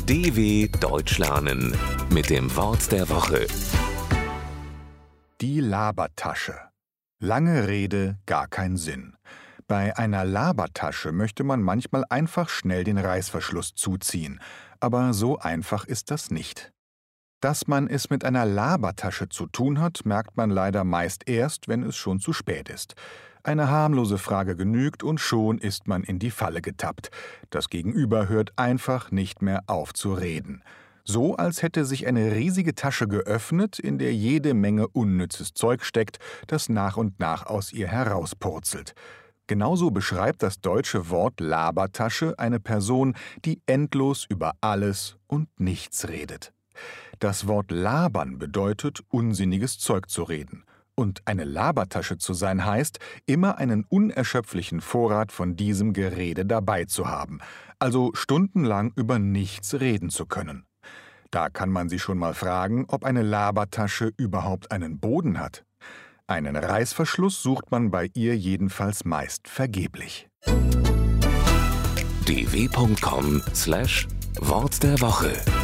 DW Deutsch lernen mit dem Wort der Woche. Die Labertasche. Lange Rede, gar kein Sinn. Bei einer Labertasche möchte man manchmal einfach schnell den Reißverschluss zuziehen, aber so einfach ist das nicht. Dass man es mit einer Labertasche zu tun hat, merkt man leider meist erst, wenn es schon zu spät ist. Eine harmlose Frage genügt und schon ist man in die Falle getappt. Das Gegenüber hört einfach nicht mehr auf zu reden. So, als hätte sich eine riesige Tasche geöffnet, in der jede Menge unnützes Zeug steckt, das nach und nach aus ihr herauspurzelt. Genauso beschreibt das deutsche Wort Labertasche eine Person, die endlos über alles und nichts redet. Das Wort labern bedeutet, unsinniges Zeug zu reden. Und eine Labertasche zu sein heißt, immer einen unerschöpflichen Vorrat von diesem Gerede dabei zu haben, also stundenlang über nichts reden zu können. Da kann man sich schon mal fragen, ob eine Labertasche überhaupt einen Boden hat. Einen Reißverschluss sucht man bei ihr jedenfalls meist vergeblich. dw.com/Wort der Woche